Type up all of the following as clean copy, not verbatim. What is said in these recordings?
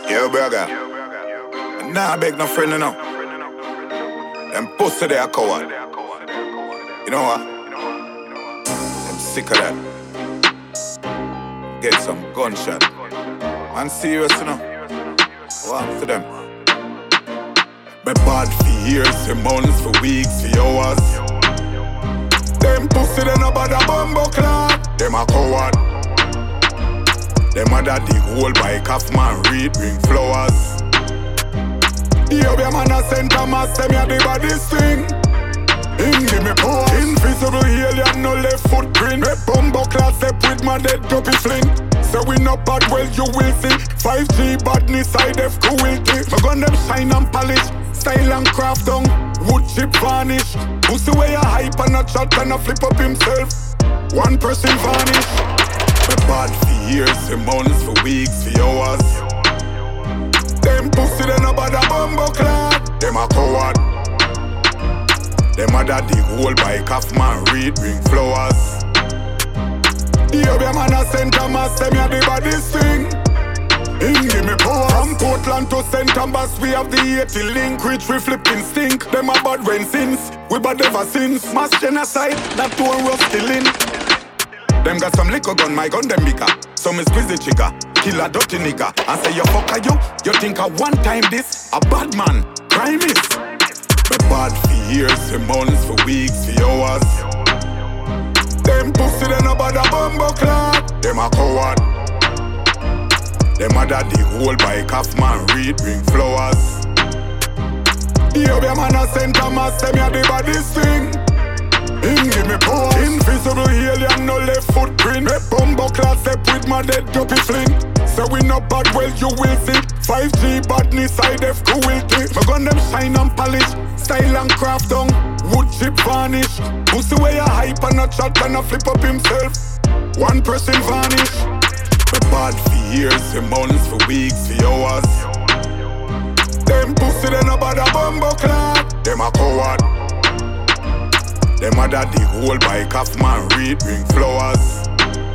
Yo, brother. Nah, beg no friend, no. Them pussy they a coward. You know what? I'm sick of that. Get some gunshot. Man, serious, you know. What to them? Me bad for years, for months, for weeks, for hours. Them pussy they no bother bumbo clock. Them a coward. Them a da dig hole by calf man read bring flowers. Yo, be a man a center mass, them ya the body string. Him give me power. Invisible alien, no left footprint. Me bumbo class step with my dead dopey fling. So we not bad, well you will see. 5G badness, side F cruelty. My gun them shine and polish, style and craft down. Wood chip varnish. Pussy way a hype and a chat and a flip up himself. One person vanish. Me bad for years, for months, for weeks, for hours. Them pussy they no bother bumbo clock. Them a coward. Them a da dig hole by calf man read bring flowers. Yo, be a man a center mass, them ya the body string. Him give me power. From Portland to St. Thomas, we have the 80 link, which we flipping stink. Them a bad when since, we bad ever since. Mass genocide, that one rough killing. Them got some liquor gun, my gun them bigger. Some is squeeze the trigger, kill a dirty nigga. And say you fuck you think a one time this, a bad man, crime is. But bad for years, for months, for weeks, for hours. Them pussy they no bother bumbo clock. Them a coward. Them a da dig hole by calf man read bring flowers. Yo, be a man a center mass, them ya the body string. Him give me power. Invisible alien, no left footprint. Me bumbo class step with my dead dopey fling. So we not bad, well you will see. 5G badness, side F cruelty. My gun them shine and polish, style and craft down. Wood chip varnish. Pussy way a hype and a chat and a flip up himself. One person vanish. Me bad for years, for months, for weeks, for hours. Them pussy they no bother bumbo clock. Them a coward. Them a da dig hole by calf man read bring flowers.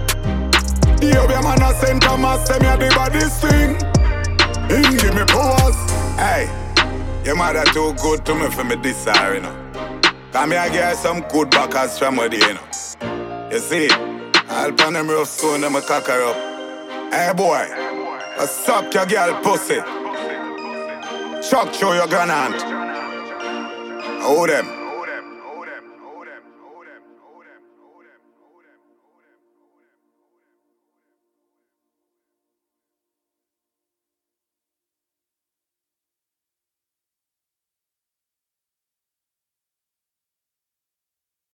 Yo, be a man a center mass, them ya the body string. Him give me powers. Hey, your mother too good to me for me desire, you know. Come here, get some good backers from her, you know. You see, I'll pan them rough stone, them a cock her up. Hey boy, I suck your girl pussy. Chuck show your grand aunt. Hold them.